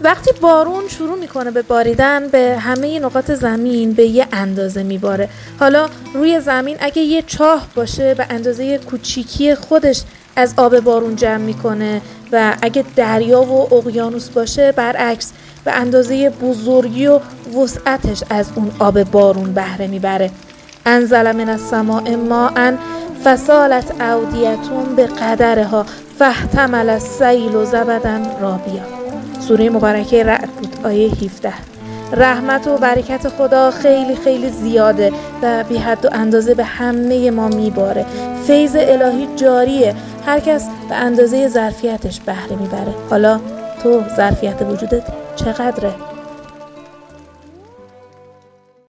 وقتی بارون شروع میکنه به باریدن به همه نقاط زمین به یه اندازه میباره. حالا روی زمین اگه یه چاه باشه به اندازه کوچیکی خودش از آب بارون جمع میکنه و اگه دریا و اقیانوس باشه برعکس به اندازه بزرگی و وسعتش از اون آب بارون بهره میبره. انزل من السماء ماء فسالت اودیتون به قدرها فاحتمل السیل زبدا رابیا. سوره مبارکه رعد بود، آیه 17. رحمت و برکت خدا خیلی خیلی زیاده و بی حد و اندازه به همه ما میباره. فیض الهی جاریه، هر کس به اندازه ظرفیتش بهره میبره. حالا تو ظرفیت وجودت چقدره؟